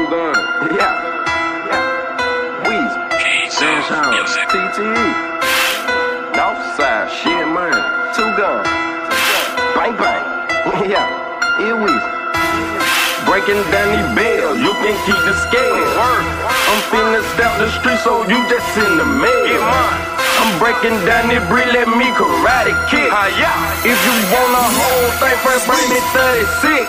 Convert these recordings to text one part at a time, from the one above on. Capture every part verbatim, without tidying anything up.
Gun. Yeah. Yeah. Weezy. Sunshine. T T E. Northside. Shit, man. Two Gun. Bang, bang. Yeah. Here Weezy. Breaking down these bells, you can keep the scale. I'm finna step the street, so you just in the mail. I'm breaking down this brick, let me karate kick. If you want a whole thing, first bring me thirty-six.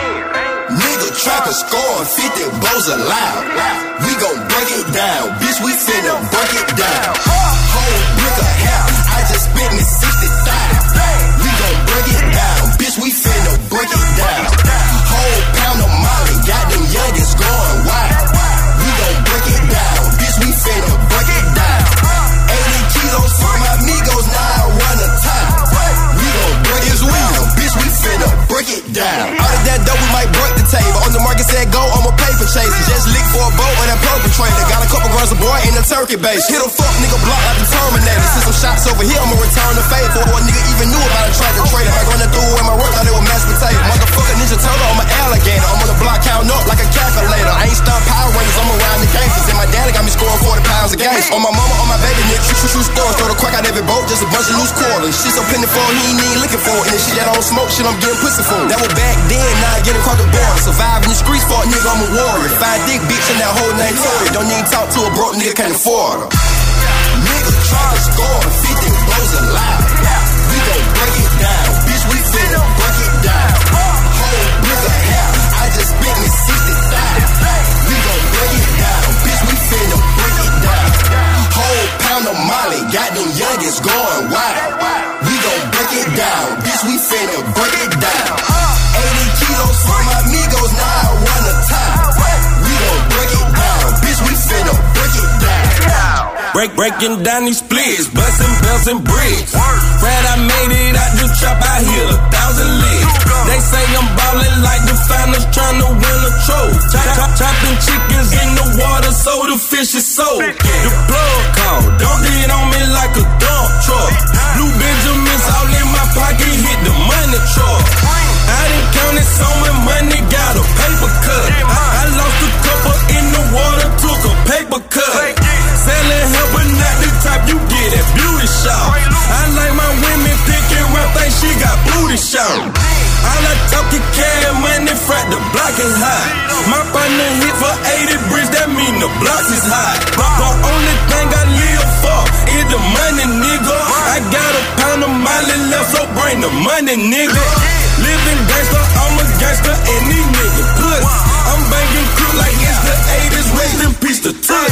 Nigga trapping, scoring fifty blows alive. We gon' break it down, bitch, we finna break it down. Whole brick of house, I just spent me sixty thousand. We gon' break it down, bitch, we finna break it down. Whole pound of Molly, got them youngins going wild. We gon' break it down, bitch, we finna break it down. eighty kilos for my amigos, now I run a time. We gon' break it down, bitch, we finna break it down. Out of that dough, we might break the table. On the market said go, I'm a paper chaser. Just lick for a boat with that perpetrator. Got a couple girls, a boy in the turkey base. Hit a fuck nigga block like the Terminator. Send some shots over here, I'ma return the favor. Before a nigga even knew about a tractor trader. Like running through with my work, thought it was mashed potato. Motherfucker Ninja Turtle, I'm an alligator. I'm on the block counting up like a calculator. I ain't stunned Power Rangers, I'm around the gangsters. And my daddy got me scoring forty pounds a game. On my mama, on my baby, nigga, true, true, true stores. Throw the crack out every boat, just a bunch of loose quarters. Shit so penny for he ain't even looking for it. And the shit that I don't smoke, shit I'm getting pussy for. That was back then, now I get across the border. Surviving the streets for a nigga, I'm a warrior. Fine dick bitch and that whole name Tory. Don't need talk to a broke nigga, can't afford her. Nigga try to score fifty blows alive. We gon' break it down, bitch, we finna break it down. Whole brick of house, I just spent me sixty thousand. We gon' break it down, bitch, we finna break it down. Whole pound of Molly, got them youngins going wild. We gon' break it down, bitch, we finna break it down. eighty kilos for my amigos, now I run a time. We gon' break it down, bitch, we finna break it down. Break, breaking down these splits, bustin' bells and bricks. Fred, I made it out the trap, I hit a thousand licks. They say I'm ballin' like the finals, tryna win a trophy. Chop, chop, chopping chickens in the water, so the fish is sold. The plug call, don't get on me like a dump truck. Blue Benjamins all in my pocket, hit the money truck. I done counted so much money, got a paper cut. I, I lost a couple in the water, took a paper cut. Selling help, but not the type you get at beauty shop. I like my women picking rough, think she got booty shot. All I talkin' cash money, frat the block is high. My partner hit for eighty bricks, that mean the block is high. But the only thing I live for is the money, nigga. I got a pound of Molly left, so bring the money, nigga. Living gangster, I'm a gangster, and these niggas good. I'm banging crew like it's the eighties, rest in peace to Tuck.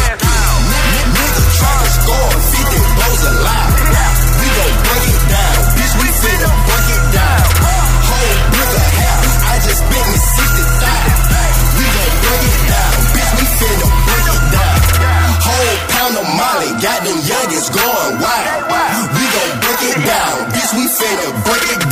Nigga try to score fifty blows alive. We gon' break it down, bitch, we finna break it down. Whole brick of house, I just spent me sixty thousand. We gon' break it down, bitch, we finna break it down. Whole pound of Molly, got them youngins going wild. We gon' break it down, bitch, we finna break it down.